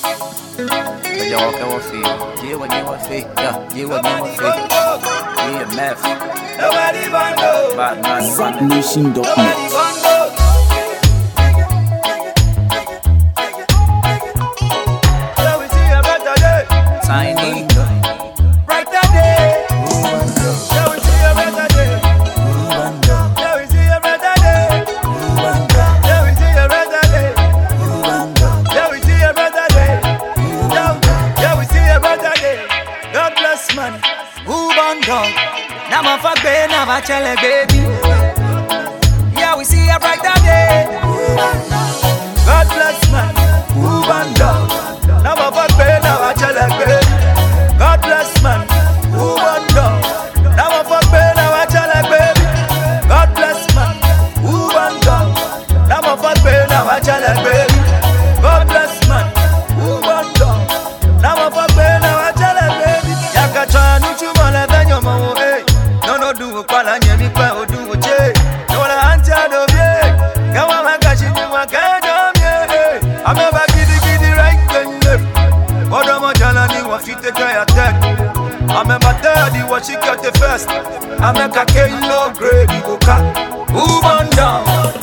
Yo, que vos feel? Yeah, what you want feel? Yeah, what you want feel? Yeah, meth. Nobody want know. Bad man, ZackNation.net. Tiny. Brighter day. Yeah, we see a brighter day. Yeah, we see a brighter day. Yeah, we see a brighter day. Yeah, we see a brighter day. Yeah, we see a brighter day. God bless man. Who born dog? Now my fuck baby, now my chale baby. Yeah, we see a brighter day. God bless man. Who born dog? Now my fuck baby, now my chale baby. God bless man. Who born dog? Now my fuck baby, now my chale baby. God bless man. Who born dog? Now my fuck baby, now my chale baby. God bless man. Who born dog? Now my fuck baby, now my chale baby. Yakacha nuchu mala venyo mawo eh. No do kwala nyemi kwa odu oche. No la anta do vie. Kawa magashi ni wakado mie. Ameba gidi right and left. Odomo jala ni wafite kaya tek. Ameba daddy what she got the first. Ameka kelo grade go ka. Who born down?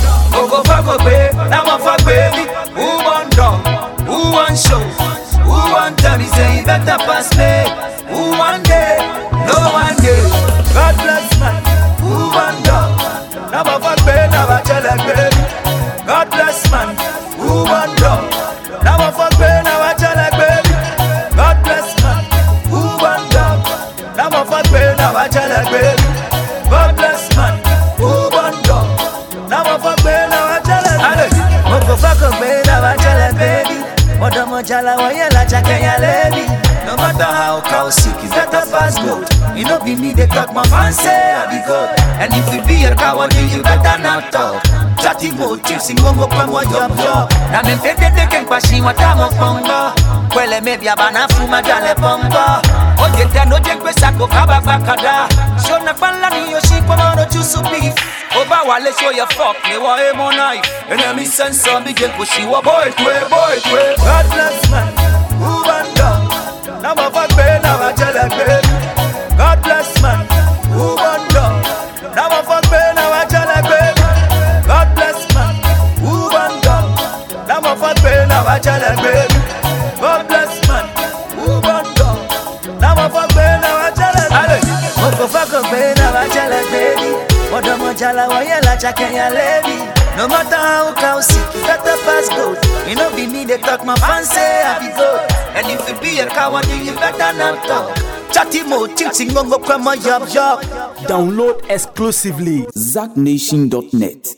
Go fuck baby. Now my fuck baby. Who born down? Who want show? Who want tell me say you better pass me? Who want day? No one day. God bless man. Who want dog? Now my fuck baby, now my chale baby. God bless man. Who want dog? Now my fuck baby, now my chale baby. God bless man. Who want dog? Now my fuck baby, now my chale baby. God bless man. Who want dog? Now my fuck baby, now my chale baby. Moko fuck baby, now my chale baby. Odomo jala wayela chakenya lady. No matter how cow sick is better pass goat. You know be me they talk my fans say I be God. And if you be a coward you better not talk. Chatty mo chasing gongo kwa mo job. Na mempete teke kwashi watamo pongo. Kwele mebi abana fuma jale pongo. Oje teno jekwe sako kaba bakada. Shona fala ni yoshi kwa mono chusu beef. Oba wale show your fuck me wa emo knife. Enemy sense on big pushi wa boy twe. God bless man. Who want dog? Now my fuck baby, now my chale baby. God bless man. Who want dog? Now my fuck baby, now my chale baby. God bless man. Who want dog? Now my fuck baby, now my chale baby. God bless man. Who want dog? Now my fuck baby, now my chale baby. Moko fuck baby, now my chale baby. Odomo jala wayela chakenya lady. No matter how cow sick, better pass goat. You know be me they talk my fans say I be good. And if you be a coward, you better not talk. Chatty mo ching gongo kwa mo yob. Download exclusively ZackNation.net.